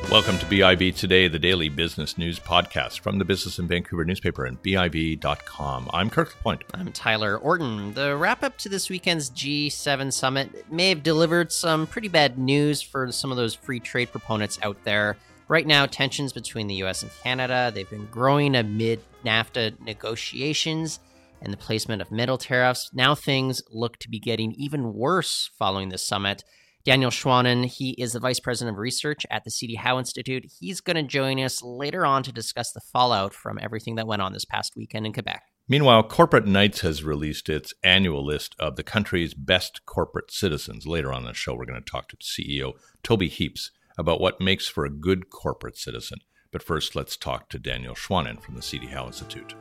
Welcome to BIV Today, the daily business news podcast from the Business in Vancouver newspaper and BIV.com. I'm Kirk LaPointe. I'm Tyler Orton. The wrap-up to this weekend's G7 summit may have delivered some pretty bad news for some of those free trade proponents out there. Right now, tensions between the U.S. and Canada, they've been growing amid NAFTA negotiations and the placement of middle tariffs. Now things look to be getting even worse following this summit. Daniel Schwanen, he is the Vice President of Research at the C.D. Howe Institute. He's going to join us later on to discuss the fallout from everything that went on this past weekend in Quebec. Meanwhile, Corporate Knights has released its annual list of the country's best corporate citizens. Later on in the show, we're going to talk to CEO Toby Heaps about what makes for a good corporate citizen. But first, let's talk to Daniel Schwanen from the C.D. Howe Institute.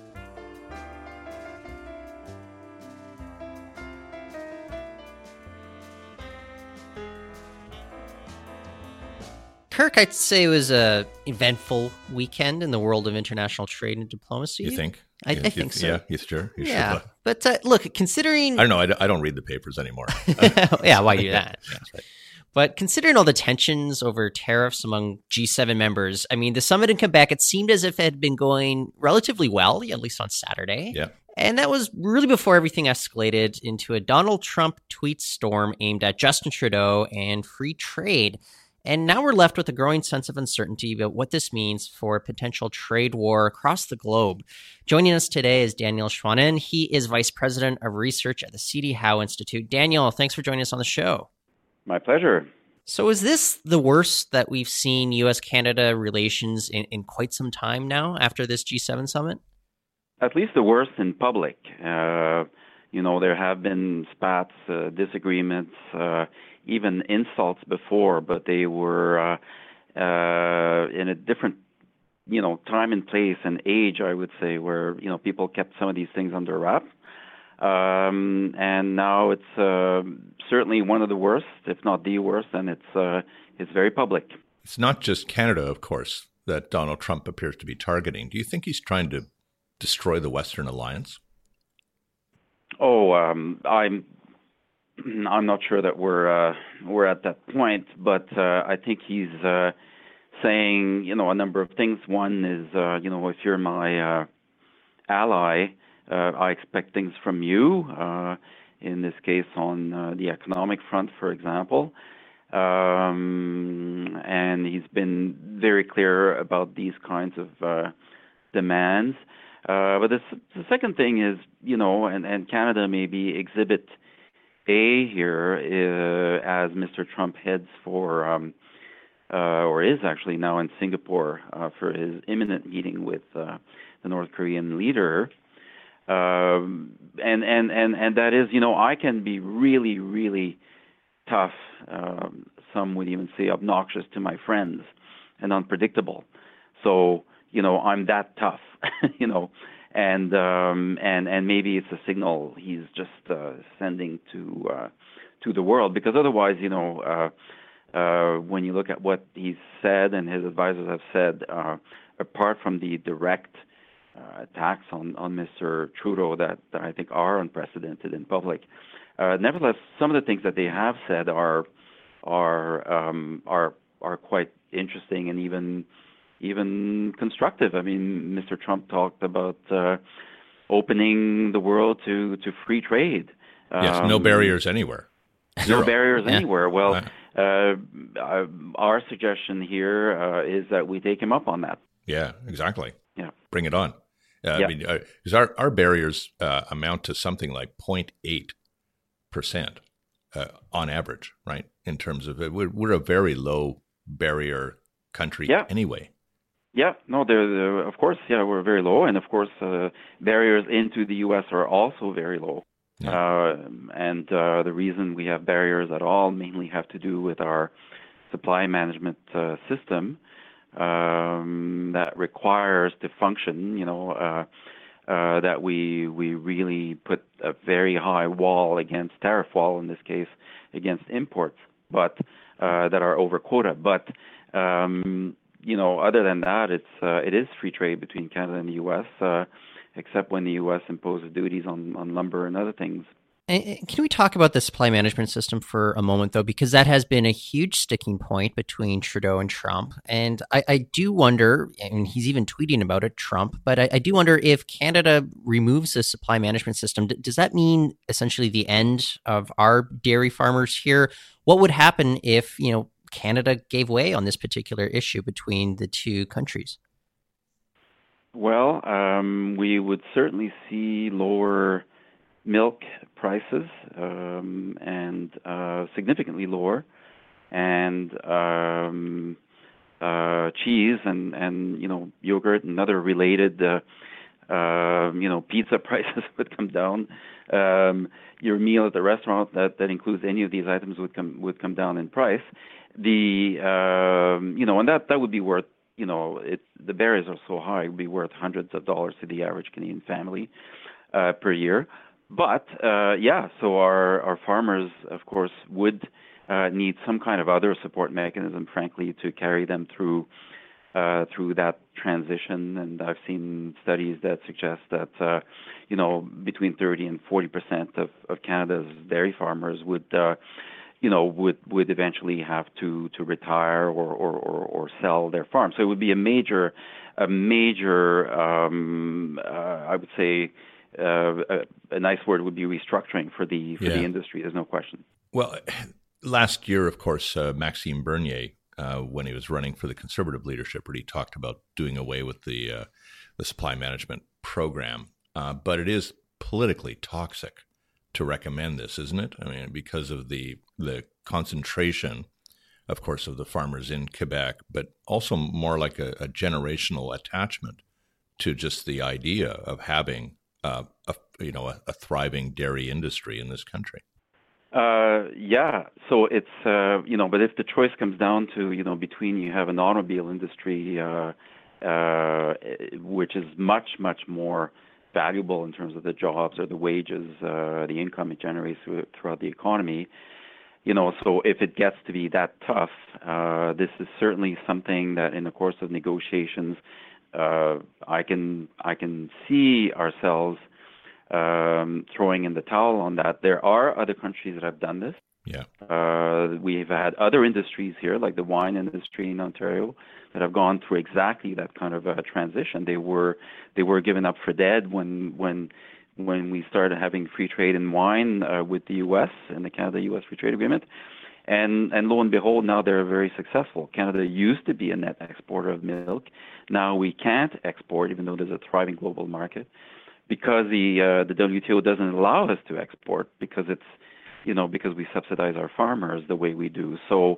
Kirk, I'd say it was a eventful weekend in the world of international trade and diplomacy. You think? I think so. Yeah, you sure? Yeah, sure? But look, considering... I don't know. I don't read the papers anymore. Yeah, why do that? Yeah, that's right. But considering all the tensions over tariffs among G7 members, I mean, the summit in Quebec, it seemed as if it had been going relatively well, at least on Saturday. Yeah. And that was really before everything escalated into a Donald Trump tweet storm aimed at Justin Trudeau and free trade. And now we're left with a growing sense of uncertainty about what this means for a potential trade war across the globe. Joining us today is Daniel Schwanen. He is Vice President of Research at the C.D. Howe Institute. Daniel, thanks for joining us on the show. My pleasure. So is this the worst that we've seen U.S.-Canada relations in quite some time now after this G7 summit? At least the worst in public. There have been spats, disagreements, even insults before, but they were in a different, time and place and age, I would say, where, people kept some of these things under wrap. And now it's certainly one of the worst, if not the worst, and it's very public. It's not just Canada, of course, that Donald Trump appears to be targeting. Do you think he's trying to destroy the Western alliance? I'm not sure that we're at that point, but I think he's saying a number of things. One is if you're my ally, I expect things from you. In this case, on the economic front, for example, and he's been very clear about these kinds of demands. But the second thing is, and Canada may be exhibit A here, as Mr. Trump heads for, or is actually now in Singapore for his imminent meeting with the North Korean leader. And that is, I can be really, really tough. Some would even say obnoxious to my friends and unpredictable. So, I'm that tough, and maybe it's a signal he's just sending to the world, because otherwise, when you look at what he's said and his advisors have said, apart from the direct attacks on Mr. Trudeau that I think are unprecedented in public, nevertheless, some of the things that they have said are quite interesting and even constructive. I mean, Mr. Trump talked about opening the world to free trade. Yes, no barriers anywhere. No barriers anywhere. Well, our suggestion here is that we take him up on that. Yeah, exactly. Yeah, bring it on. I mean, because our barriers amount to something like 0.8% on average, right? In terms of we're a very low barrier country anyway. Yeah, no, they're of course, we're very low, and of course, barriers into the U.S. are also very low. Yeah. And the reason we have barriers at all mainly have to do with our supply management system that requires to function, that we really put a very high wall against, tariff wall in this case, against imports, but that are over quota. But other than that, it is free trade between Canada and the U.S., except when the U.S. imposes duties on lumber and other things. And can we talk about the supply management system for a moment, though, because that has been a huge sticking point between Trudeau and Trump. And I do wonder, and he's even tweeting about it, Trump, but I do wonder if Canada removes the supply management system, does that mean essentially the end of our dairy farmers here? What would happen if, Canada gave way on this particular issue between the two countries? Well, we would certainly see lower milk prices, and significantly lower, and cheese and yogurt and other related pizza prices would come down. Your meal at the restaurant that includes any of these items would come down in price. And that would be worth, the barriers are so high, it would be worth hundreds of dollars to the average Canadian family per year. But so our farmers, of course, would need some kind of other support mechanism, frankly, to carry them through that transition. And I've seen studies that suggest that between 30 and 40% of Canada's dairy farmers would eventually have to retire or sell their farm. So it would be a major I would say. A nice word would be restructuring for the industry. There's no question. Well, last year, of course, Maxime Bernier, when he was running for the Conservative leadership, he talked about doing away with the supply management program. But it is politically toxic to recommend this, isn't it? I mean, because of the concentration, of course, of the farmers in Quebec, but also more like a generational attachment to just the idea of having a thriving dairy industry in this country. So it's but if the choice comes down to between you have an automobile industry which is much more valuable in terms of the jobs or the wages, the income it generates throughout the economy, so if it gets to be that tough, this is certainly something that in the course of negotiations, I can see ourselves throwing in the towel on that. There are other countries that have done this. Yeah. We've had other industries here, like the wine industry in Ontario, that have gone through exactly that kind of a transition. They were given up for dead when we started having free trade in wine with the U.S. and the Canada-U.S. Free Trade Agreement. And lo and behold, now they're very successful. Canada used to be a net exporter of milk. Now we can't export, even though there's a thriving global market, because the WTO doesn't allow us to export because because we subsidize our farmers the way we do. So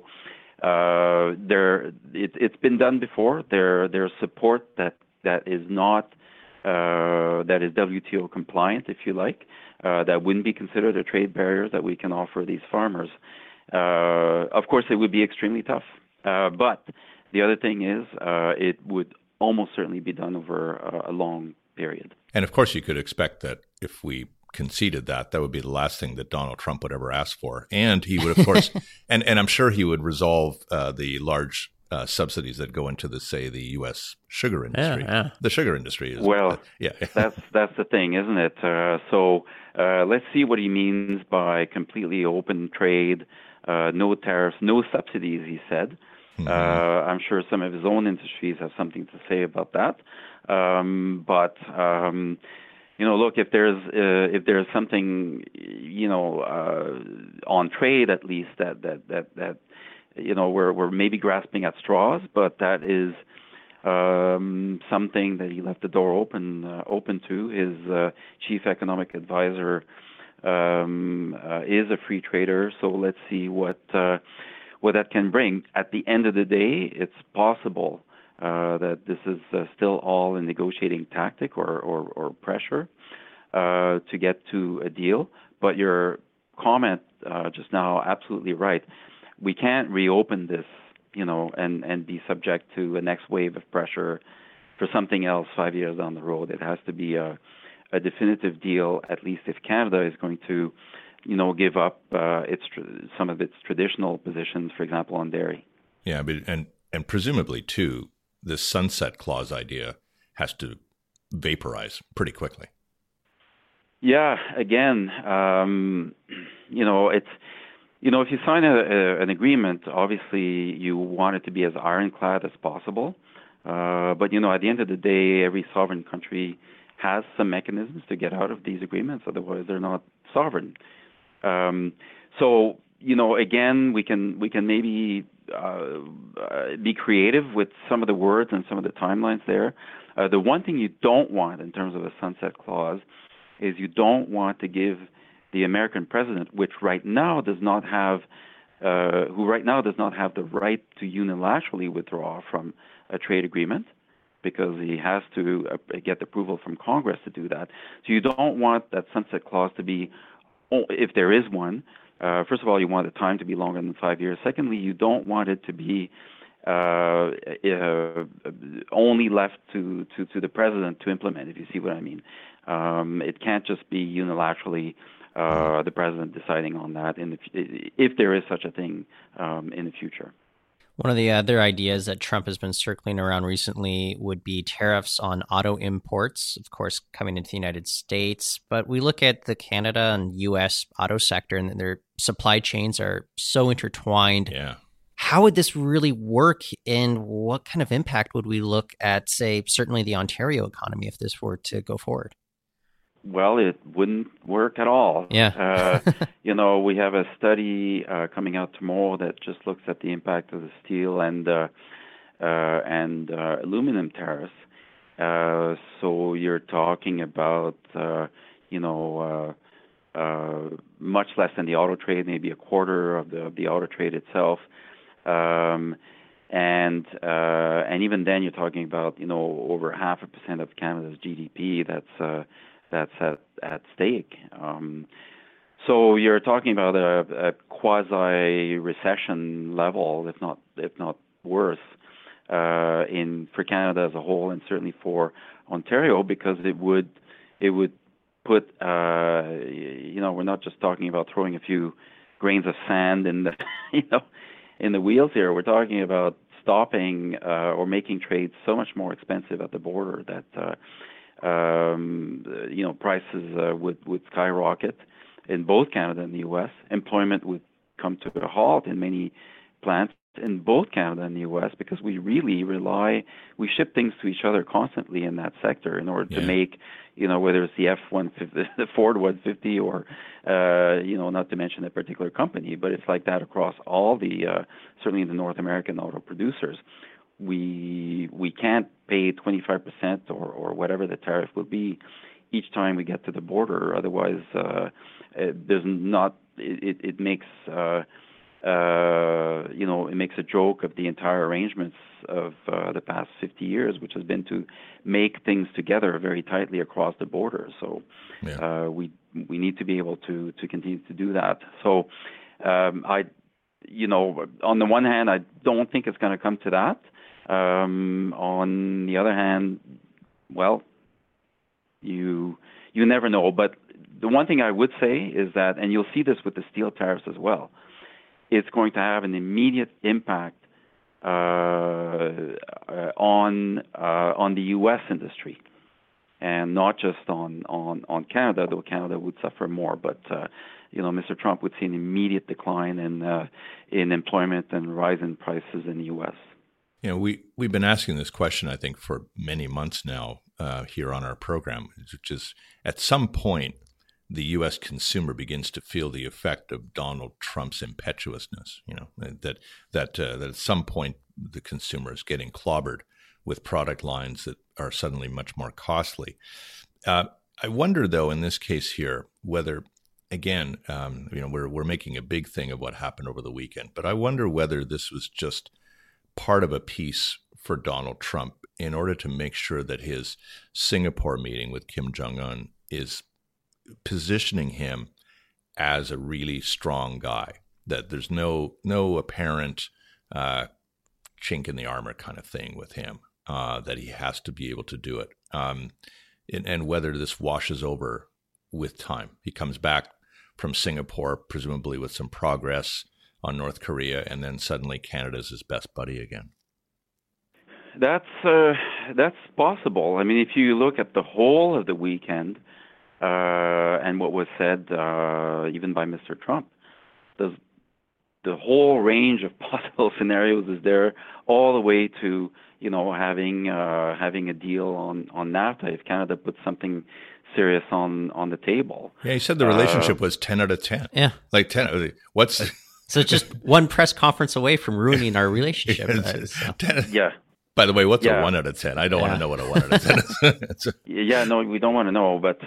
it's been done before. There's support that is not that is WTO compliant, if you like, that wouldn't be considered a trade barrier that we can offer these farmers. Of course, it would be extremely tough. But the other thing is, it would almost certainly be done over a long period. And of course, you could expect that if we conceded that would be the last thing that Donald Trump would ever ask for. And he would, of course, and I'm sure he would resolve the large subsidies that go into the U.S. sugar industry. Yeah. The sugar industry is that's the thing, isn't it? So let's see what he means by completely open trade, no tariffs, no subsidies. He said. Mm-hmm. I'm sure some of his own industries have something to say about that. But look, if there's something on trade at least that we're maybe grasping at straws, but that is something that he left the door open to. His chief economic advisor is a free trader, so let's see what that can bring. At the end of the day, it's possible that this is still all a negotiating tactic or pressure to get to a deal. But your comment just now, absolutely right. We can't reopen this, and be subject to a next wave of pressure for something else 5 years down the road. It has to be a definitive deal, at least if Canada is going to, give up some of its traditional positions, for example, on dairy. Yeah, but and presumably too, this sunset clause idea has to vaporize pretty quickly. Yeah, again, it's if you sign an agreement, obviously you want it to be as ironclad as possible. But at the end of the day, every sovereign country has some mechanisms to get out of these agreements. Otherwise, they're not sovereign. So again, we can maybe be creative with some of the words and some of the timelines there. The one thing you don't want in terms of a sunset clause is you don't want to give the American president, which right now does not have, who right now does not have the right to unilaterally withdraw from a trade agreement, because he has to get approval from Congress to do that. So you don't want that sunset clause to be, if there is one, first of all, you want the time to be longer than 5 years. Secondly, you don't want it to be only left to the president to implement, if you see what I mean. It can't just be unilaterally the president deciding on that if there is such a thing in the future. One of the other ideas that Trump has been circling around recently would be tariffs on auto imports, of course, coming into the United States. But we look at the Canada and U.S. auto sector, and their supply chains are so intertwined. Yeah. How would this really work, and what kind of impact would we look at, say, certainly the Ontario economy if this were to go forward? Well, it wouldn't work at all. Yeah. We have a study coming out tomorrow that just looks at the impact of the steel and aluminum tariffs. So you're talking about, much less than the auto trade, maybe a quarter of the auto trade itself. And even then, you're talking about over 0.5% of Canada's GDP that's at stake. So you're talking about a quasi-recession level, if not worse, for Canada as a whole, and certainly for Ontario, because it would put we're not just talking about throwing a few grains of sand in the in the wheels here. We're talking about stopping or making trade so much more expensive at the border that prices would skyrocket in both Canada and the U.S. Employment would come to a halt in many plants in both Canada and the U.S. because we really we ship things to each other constantly in that sector in order to make, whether it's the F-150, the Ford 150, or, not to mention a particular company, but it's like that across all certainly the North American auto producers. We can't pay 25% or whatever the tariff will be each time we get to the border. Otherwise, it makes it makes a joke of the entire arrangements of the past 50 years, which has been to make things together very tightly across the border. So we need to be able to continue to do that. So on the one hand, I don't think it's going to come to that. On the other hand, well, you never know. But the one thing I would say is that, and you'll see this with the steel tariffs as well, it's going to have an immediate impact on the U.S. industry, and not just on Canada, though Canada would suffer more. But Mr. Trump would see an immediate decline in employment and rise in prices in the U.S. We've been asking this question, I think, for many months now here on our program, which is at some point the U.S. consumer begins to feel the effect of Donald Trump's impetuousness. That at some point the consumer is getting clobbered with product lines that are suddenly much more costly. I wonder, though, in this case here, whether again, we're making a big thing of what happened over the weekend, but I wonder whether this was just part of a piece for Donald Trump in order to make sure that his Singapore meeting with Kim Jong-un is positioning him as a really strong guy, that there's no apparent chink in the armor kind of thing with him, that he has to be able to do it. And whether this washes over with time. He comes back from Singapore, presumably with some progress on North Korea, and then suddenly Canada's his best buddy again. That's possible. I mean, if you look at the whole of the weekend, and what was said even by Mr. Trump. The whole range of possible scenarios is there, all the way to having a deal on NAFTA if Canada puts something serious on the table. Yeah, he said the relationship was 10 out of 10. Yeah, like 10. What's so it's just one press conference away from ruining our relationship. Right? So. 10, yeah. By the way, what's a 1 out of 10? I don't want to know what a 1 out of 10 is. Yeah, no, we don't want to know. But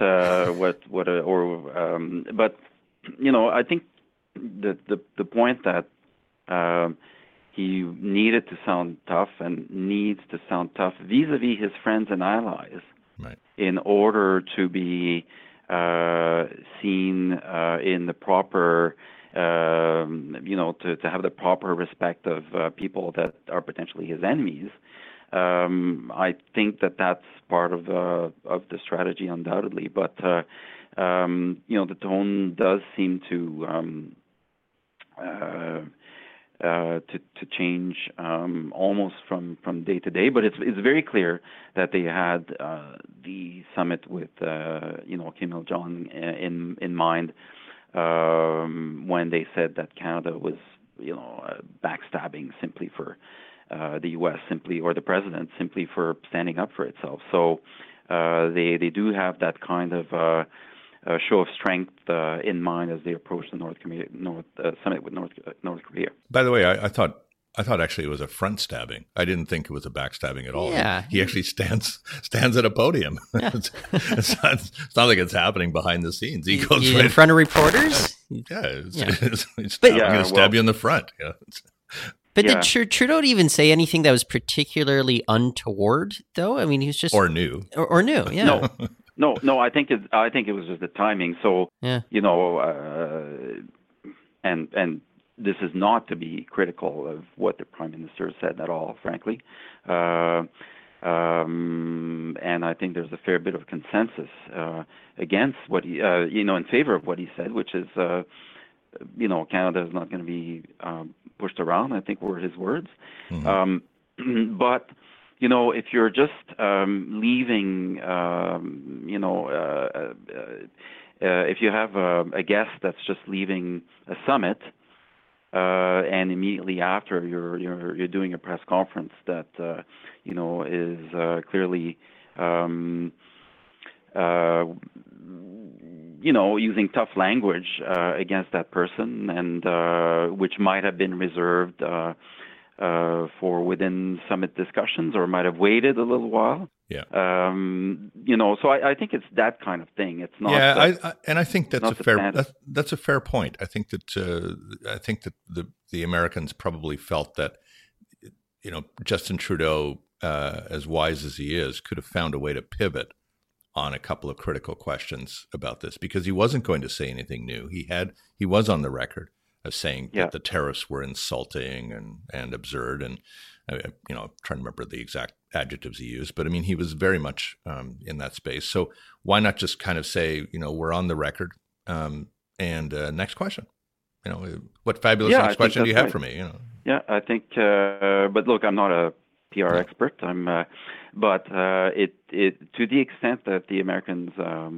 but I think the point that he needed to sound tough and needs to sound tough vis-a-vis his friends and allies, right, in order to be seen in the proper. To have the proper respect of people that are potentially his enemies. I think that's part of the strategy, undoubtedly. But the tone does seem to change almost from day to day. But it's very clear that they had the summit with Kim Il-jung in mind. When they said that Canada was, backstabbing simply for the U.S. or the president simply for standing up for itself. So they do have that kind of show of strength in mind as they approach the summit with North Korea. By the way, I thought actually it was a front stabbing. I didn't think it was a backstabbing at all. Yeah. He actually stands at a podium. Yeah. it's not like it's happening behind the scenes. He goes right in front of reporters. Yeah, I'm going to stab you in the front. Yeah. But did Trudeau even say anything that was particularly untoward, though? I mean, he was just or new. Or new. Yeah. No. I think it was just the timing. So yeah. And this is not to be critical of what the Prime Minister said at all, frankly. And I think there's a fair bit of consensus against what he, in favor of what he said, which is, Canada is not going to be pushed around, I think were his words. Mm-hmm. But, if you're just leaving, if you have a guest that's just leaving a summit, and immediately after you're doing a press conference that is clearly using tough language against that person, and which might have been reserved for within summit discussions, or might have waited a little while. Yeah. So I think it's that kind of thing. It's not. Yeah, I think that's a fair point. I think that the Americans probably felt that Justin Trudeau, as wise as he is, could have found a way to pivot on a couple of critical questions about this, because he wasn't going to say anything new. He was on the record as saying that the tariffs were insulting and absurd, and I'm trying to remember the exact adjectives he used, but I mean, he was very much in that space. So why not just kind of say, we're on the record, and next question. What fabulous next question do you have for me? Yeah, I think. But look, I'm not a PR expert. But it to the extent that the Americans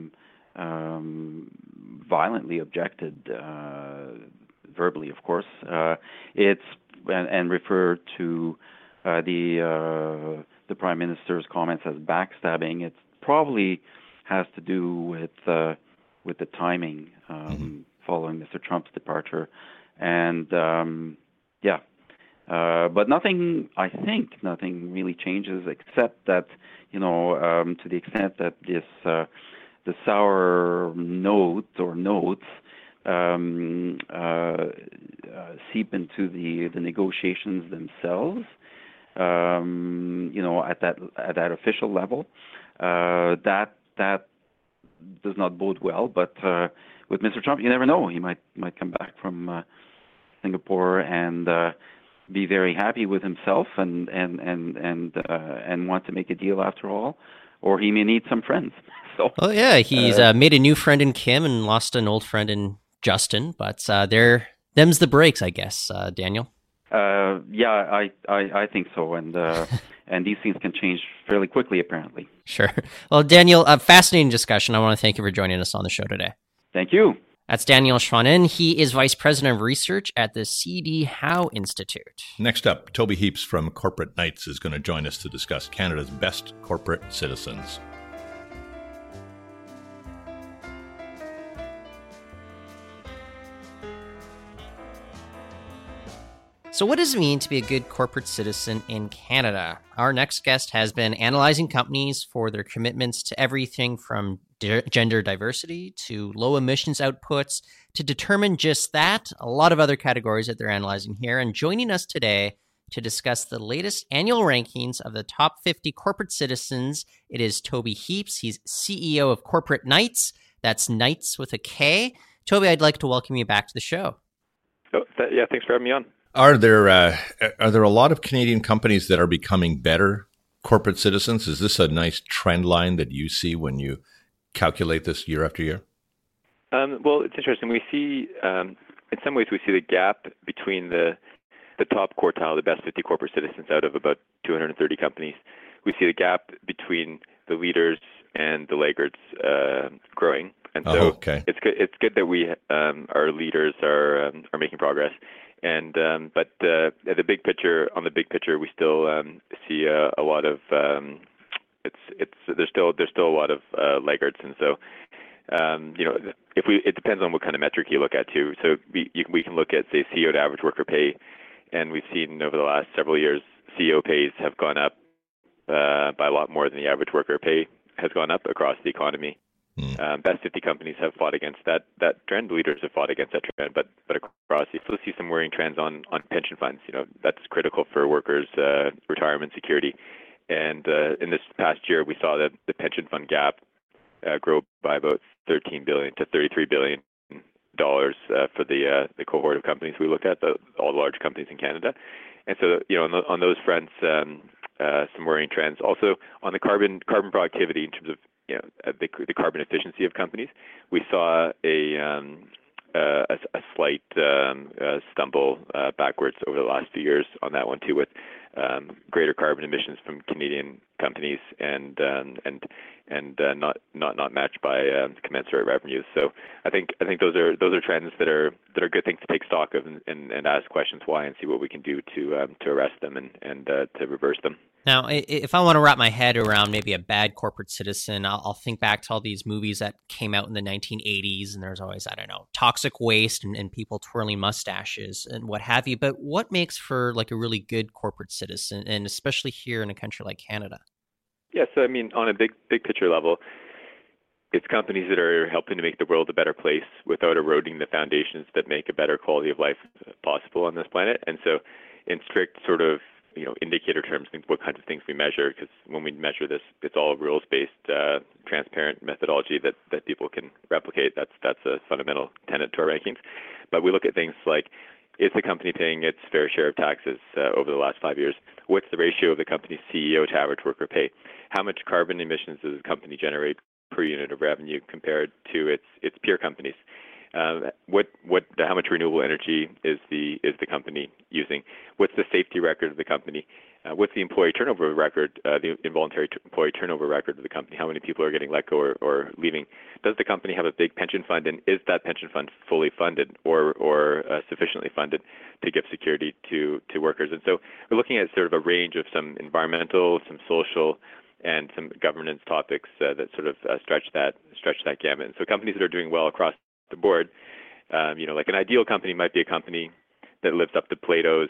violently objected, verbally, of course, it's and referred to the Prime Minister's comments as backstabbing. It probably has to do with the timing following Mr. Trump's departure, and but nothing really changes, except that to the extent that this the sour note or notes seep into the negotiations themselves. At that official level, that does not bode well. But with Mr. Trump, you never know. He might come back from Singapore and be very happy with himself and want to make a deal after all, or he may need some friends. So, he's made a new friend in Kim and lost an old friend in Justin. But them's the breaks, I guess, Daniel. Yeah, I think so, and these things can change fairly quickly, apparently. Sure. Well, Daniel, a fascinating discussion. I want to thank you for joining us on the show today. Thank you. That's Daniel Schwanin. He is Vice President of Research at the C.D. Howe Institute. Next up, Toby Heaps from Corporate Knights is going to join us to discuss Canada's best corporate citizens. So what does it mean to be a good corporate citizen in Canada? Our next guest has been analyzing companies for their commitments to everything from gender diversity to low emissions outputs to determine just that, a lot of other categories that they're analyzing here. And joining us today to discuss the latest annual rankings of the top 50 corporate citizens, it is Toby Heaps. He's CEO of Corporate Knights. That's Knights with a K. Toby, I'd like to welcome you back to the show. Yeah, thanks for having me on. Are there a lot of Canadian companies that are becoming better corporate citizens? Is this a nice trend line that you see when you calculate this year after year? Well, it's interesting. We see, in some ways, we see the gap between the top quartile, the best 50 corporate citizens out of about 230 companies. We see the gap between the leaders and the laggards growing, and so it's good that we our leaders are making progress. And but at the big picture, we still see a lot of there's still a lot of laggards, and so it depends on what kind of metric you look at too. So we can look at, say, CEO to average worker pay, and we've seen over the last several years CEO pays have gone up by a lot more than the average worker pay has gone up across the economy. Best 50 companies have fought against that trend. Leaders have fought against that trend, but across, you still see some worrying trends on pension funds. That's critical for workers' retirement security. And in this past year, we saw that the pension fund gap grow by about $13 billion to $33 billion for the cohort of companies we looked at, all the large companies in Canada. And so, on those fronts, some worrying trends. Also, on the carbon productivity in terms of the carbon efficiency of companies, we saw a slight stumble backwards over the last few years on that one too, with greater carbon emissions from Canadian companies and not matched by commensurate revenues. So I think those are trends that are good things to take stock of and ask questions why and see what we can do to arrest them and to reverse them. Now, if I want to wrap my head around maybe a bad corporate citizen, I'll think back to all these movies that came out in the 1980s, and there's always, toxic waste and people twirling mustaches and what have you. But what makes for like a really good corporate citizen, and especially here in a country like Canada? Yeah, so on a big picture level, it's companies that are helping to make the world a better place without eroding the foundations that make a better quality of life possible on this planet. And so in strict sort of indicator terms, what kinds of things we measure, because when we measure this, it's all rules-based, transparent methodology that people can replicate. That's a fundamental tenet to our rankings. But we look at things like, is the company paying its fair share of taxes over the last 5 years? What's the ratio of the company's CEO to average worker pay? How much carbon emissions does the company generate per unit of revenue compared to its peer companies? How much renewable energy is the company using? What's the safety record of the company? What's the employee turnover record, the involuntary employee turnover record of the company? How many people are getting let go or leaving? Does the company have a big pension fund, and is that pension fund fully funded or sufficiently funded to give security to workers? And so we're looking at sort of a range of some environmental, some social, and some governance topics that sort of stretch that gamut. And so companies that are doing well across the board, like an ideal company might be a company that lives up to Plato's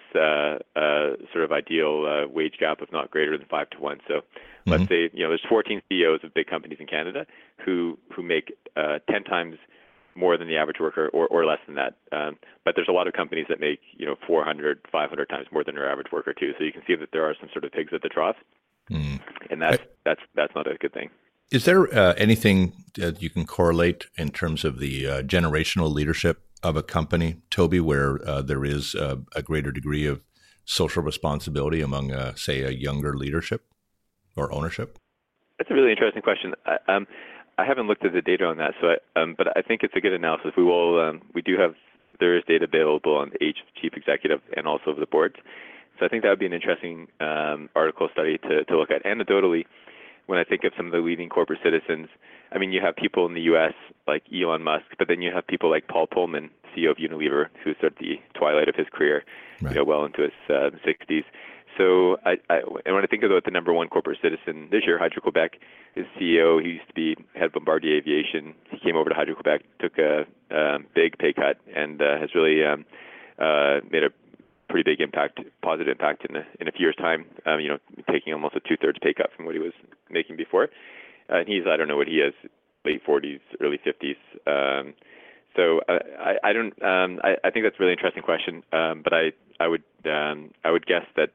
sort of ideal wage gap of not greater than 5 to 1. So let's say there's 14 CEOs of big companies in Canada who make 10 times more than the average worker or less than that. But there's a lot of companies that make 400, 500 times more than their average worker too. So you can see that there are some sort of pigs at the trough, and that's not a good thing. Is there anything that you can correlate in terms of the generational leadership of a company, Toby, where there is a greater degree of social responsibility among, say, a younger leadership or ownership? That's a really interesting question. I haven't looked at the data on that, so but I think it's a good analysis. We do have there is data available on the age of chief executive and also of the boards. So I think that would be an interesting article study to look at. Anecdotally, when I think of some of the leading corporate citizens, I mean, you have people in the U.S. like Elon Musk, but then you have people like Paul Pullman, CEO of Unilever, who's at the twilight of his career, right. Well into his 60s. So and when I think about the number one corporate citizen this year, Hydro-Quebec, his CEO, he used to be head of Bombardier Aviation. He came over to Hydro-Quebec, took a big pay cut, and has really made a pretty big impact, positive impact in a few years' time. Taking almost a 2/3 pay cut from what he was making before. And he's, I don't know what he is, late 40s, early 50s. So I don't. I think that's a really interesting question. But I would guess that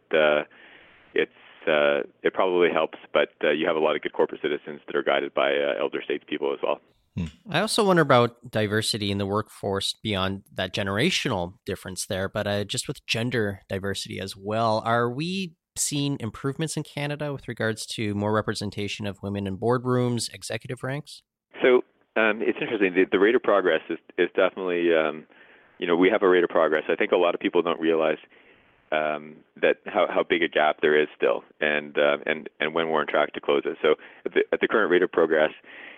it probably helps. But you have a lot of good corporate citizens that are guided by elder statespeople as well. I also wonder about diversity in the workforce beyond that generational difference there, but just with gender diversity as well. Are we seeing improvements in Canada with regards to more representation of women in boardrooms, executive ranks? So it's interesting. The rate of progress is definitely, we have a rate of progress. I think a lot of people don't realize that how big a gap there is still, and when we're on track to close it. So at the current rate of progress,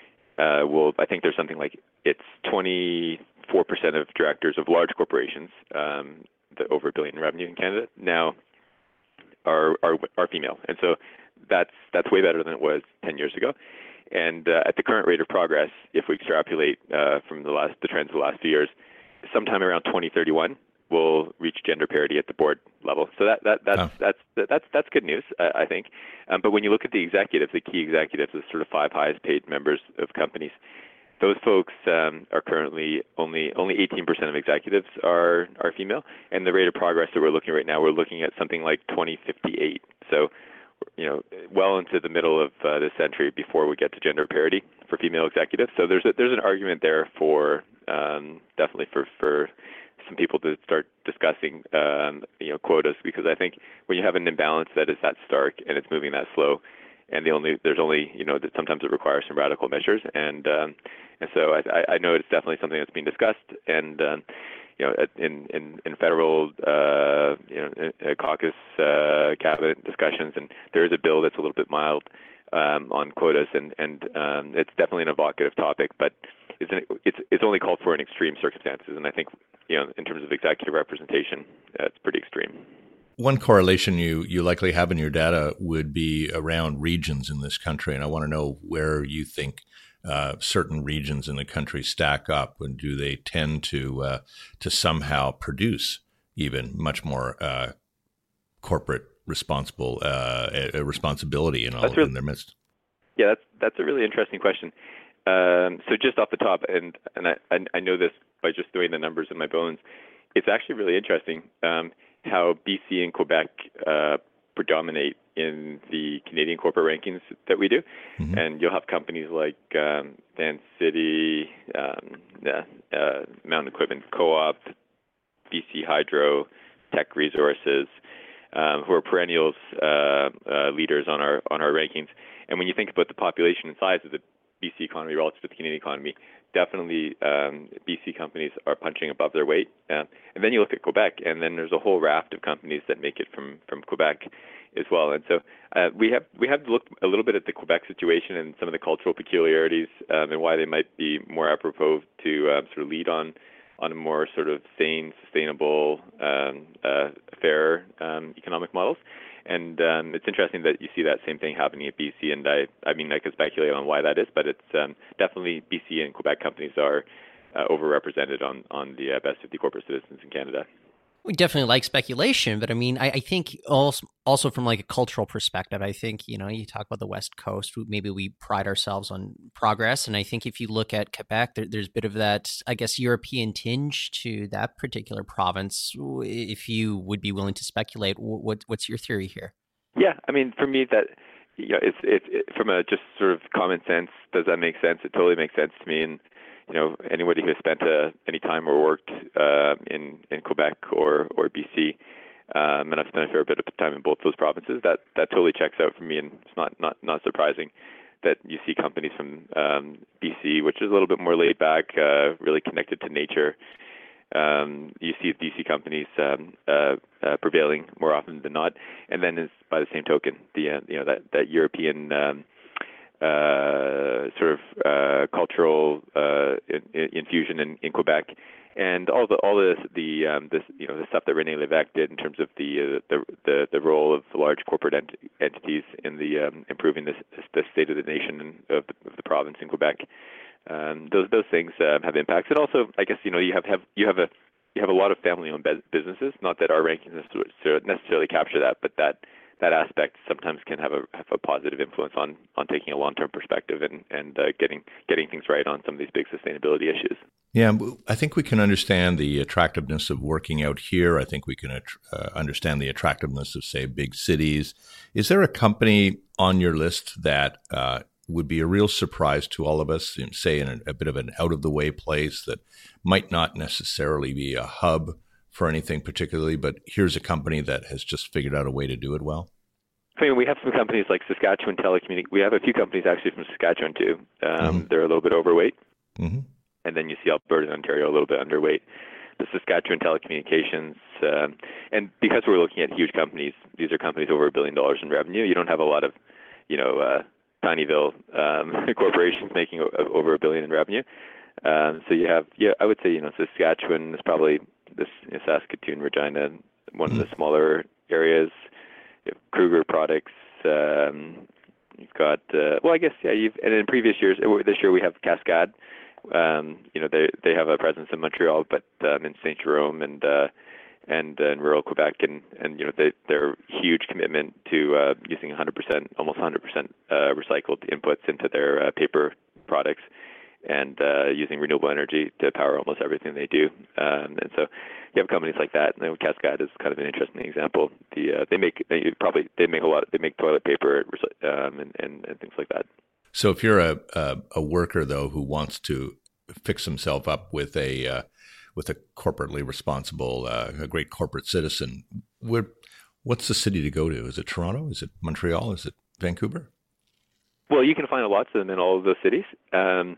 I think there's something like it's 24% of directors of large corporations, over $1 billion in revenue in Canada now are female, and so that's way better than it was 10 years ago. And at the current rate of progress, if we extrapolate from the trends of the last few years, sometime around 2031, we'll reach gender parity at the board level. So that's good news, I think. But when you look at the executives, the key executives, the sort of 5 highest paid members of companies, those folks are currently only 18% of executives are female, and the rate of progress that we're looking right now, we're looking at something like 2058. So, well into the middle of this century before we get to gender parity for female executives. So there's an argument there for definitely for some people to start discussing quotas, because I think when you have an imbalance that is that stark and it's moving that slow, and there's only that sometimes it requires some radical measures, and so I know it's definitely something that's being discussed, and in federal caucus cabinet discussions, and there is a bill that's a little bit mild on quotas, and it's definitely an evocative topic, but it's only called for in extreme circumstances, and I think in terms of executive representation, it's pretty extreme. One correlation you likely have in your data would be around regions in this country, and I want to know where you think certain regions in the country stack up, and do they tend to somehow produce even much more corporate responsibility in their midst? Yeah, that's a really interesting question. So just off the top, and I know this by just doing the numbers in my bones, it's actually really interesting how BC and Quebec predominate in the Canadian corporate rankings that we do. Mm-hmm. And you'll have companies like Van City, Mountain Equipment Co-op, BC Hydro, Tech Resources, who are perennials leaders on our rankings. And when you think about the population and size of the BC economy relative to the Canadian economy, definitely BC companies are punching above their weight. And then you look at Quebec, and then there's a whole raft of companies that make it from Quebec as well. And so we have to look a little bit at the Quebec situation and some of the cultural peculiarities and why they might be more apropos to sort of lead on a more sort of sane, sustainable, fair economic models. And it's interesting that you see that same thing happening at BC, and I mean, I could speculate on why that is, but it's definitely BC and Quebec companies are overrepresented on the best 50 corporate citizens in Canada. We definitely like speculation, but I mean, I think also from like a cultural perspective, I think, you talk about the West Coast, maybe we pride ourselves on progress. And I think if you look at Quebec, there's a bit of that, I guess, European tinge to that particular province. If you would be willing to speculate, what's your theory here? Yeah, I mean, for me, that it's from a just sort of common sense, does that make sense? It totally makes sense to me. And anybody who has spent any time or worked in Quebec or BC, and I've spent a fair bit of time in both those provinces, that totally checks out for me, and it's not surprising that you see companies from BC, which is a little bit more laid back, really connected to nature, You see companies prevailing more often than not, and then by the same token, that European sort of cultural infusion in Quebec, and all the stuff that René Lévesque did in terms of the role of large corporate entities in the improving the state of the nation and of the province in Quebec. Those things have impacts. And also, I guess you have a lot of family-owned businesses. Not that our rankings necessarily capture that, but that aspect sometimes can have a positive influence on taking a long-term perspective and getting things right on some of these big sustainability issues. Yeah, I think we can understand the attractiveness of working out here. I think we can understand the attractiveness of, say, big cities. Is there a company on your list that would be a real surprise to all of us, say in a bit of an out-of-the-way place that might not necessarily be a hub for anything particularly, but here's a company that has just figured out a way to do it well? I mean, we have some companies like Saskatchewan Telecommunications. We have a few companies actually from Saskatchewan too. They're a little bit overweight. Mm-hmm. And then you see Alberta and Ontario a little bit underweight. The Saskatchewan Telecommunications, and because we're looking at huge companies, these are companies over $1 billion in revenue. You don't have a lot of, tinyville corporations making over $1 billion in revenue. So you have, I would say, Saskatchewan is probably this Saskatoon, Regina, one of the smaller areas. You have Kruger Products. You've got, and in previous years, this year we have Cascade. They have a presence in Montreal, but in Saint Jerome and in rural Quebec, and their huge commitment to using almost 100% recycled inputs into their paper products, and using renewable energy to power almost everything they do. And so you have companies like that. And Cascade is kind of an interesting example. They make toilet paper and things like that. So if you're a worker though who wants to fix himself up with a corporately responsible, a great corporate citizen, what's the city to go to? Is it Toronto? Is it Montreal? Is it Vancouver? Well, you can find lots of them in all of those cities. But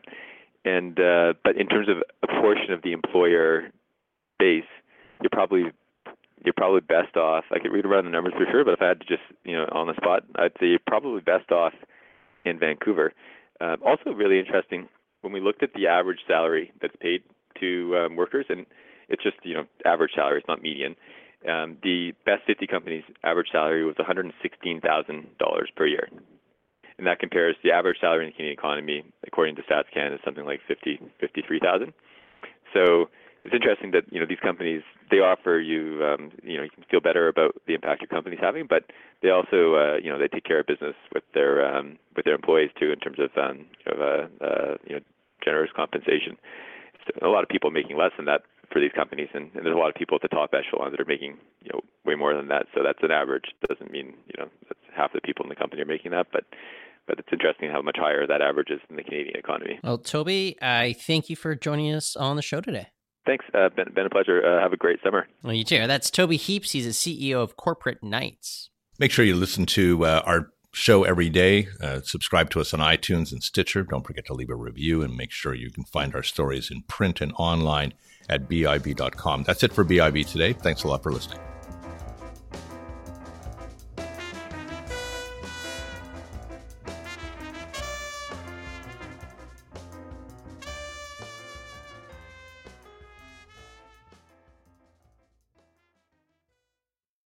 in terms of a portion of the employer base, you're probably best off. I could read around the numbers for sure, but if I had to just on the spot, I'd say you're probably best off in Vancouver. Also, really interesting when we looked at the average salary that's paid to workers, and it's just average salary, it's not median. The best 50 companies' average salary was $116,000 per year. And that compares the average salary in the Canadian economy, according to StatsCan, is something like $53,000. So it's interesting that these companies, they offer you you can feel better about the impact your company's having, but they also they take care of business with their employees too in terms of generous compensation. So a lot of people making less than that for these companies, and there's a lot of people at the top echelon that are making way more than that. So that's an average. Doesn't mean that's half the people in the company are making that, but it's interesting how much higher that average is in the Canadian economy. Well, Toby, I thank you for joining us on the show today. Thanks. Been a pleasure. Have a great summer. Well, you too. That's Toby Heaps. He's the CEO of Corporate Knights. Make sure you listen to our show every day. Subscribe to us on iTunes and Stitcher. Don't forget to leave a review, and make sure you can find our stories in print and online at BIB.com. That's it for BIB today. Thanks a lot for listening.